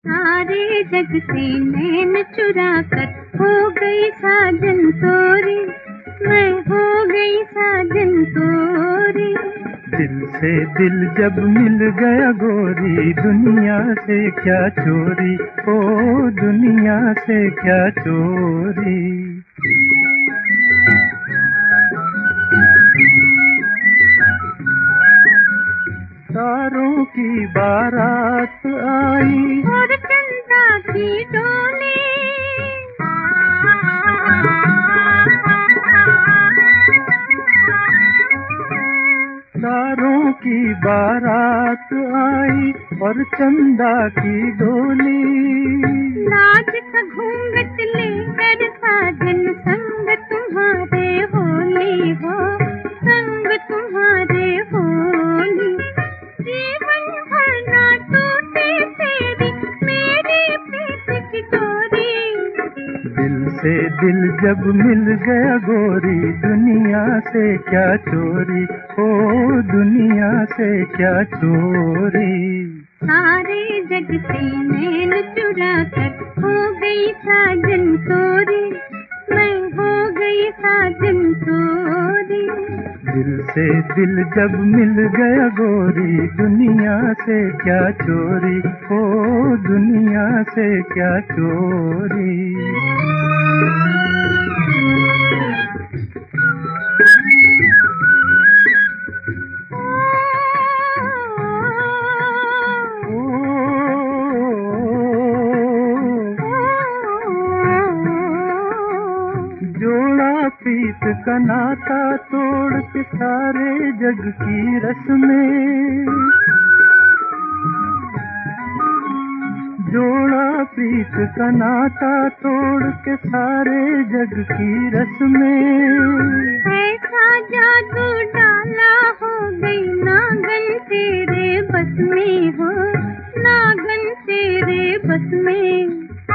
सारे जग से नैन चुरा कर हो गई साजन तोरी, मैं हो गई साजन तोरी। दिल से दिल जब मिल गया गोरी, दुनिया से क्या चोरी, ओ दुनिया से क्या चोरी। तारों की बारात आई और चंदा की डोली, तारों की बारात आई और चंदा की डोली। लाज का घूंघट लेकर साजन संग तुम्हारे होली हो, संग तुम्हारे होली। जीवन भर ना टूटे तेरी मेरी प्रीत की डोरी। दिल से दिल जब मिल गया गोरी, दुनिया से क्या चोरी, ओ दुनिया से क्या चोरी। सारे जग से नैन चुरा कर हो गई साजन तोरी, मैं हो गई साजन तोरी। दिल से दिल जब मिल गया गोरी, दुनिया से क्या चोरी, ओ दुनिया से क्या चोरी। जोड़ा प्रीत का नाता तोड़ के सारे जग की रस्में, जोड़ा प्रीत का नाता तोड़ के सारे जग की रस्में। ऐसा जादू डाला हो गई नागन तेरे बस में हो, नागन तेरे बस में।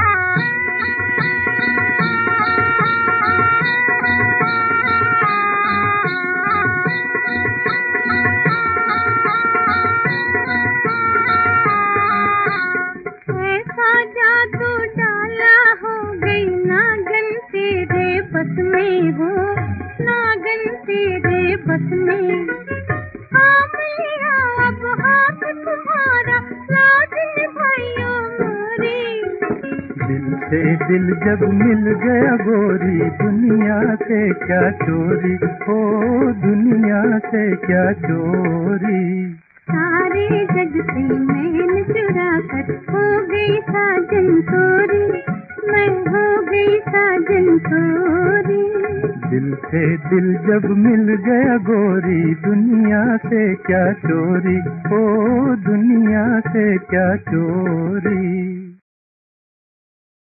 ऐसा जादू डाला हो गई नागन तेरे बस में हो, नागन तेरे बस में। थाम लिया अब हाथ तुम्हारा, लाज निभाइयो मोरी। दिल से दिल जब मिल गया गोरी, दुनिया से क्या चोरी, ओ दुनिया से क्या चोरी। सारे जग से नैन चुरा कर हो गई साजन तोरी, मैं हो गई साजन तोरी। दिल से दिल जब मिल गया गोरी, दुनिया से क्या चोरी, ओ दुनिया से क्या चोरी।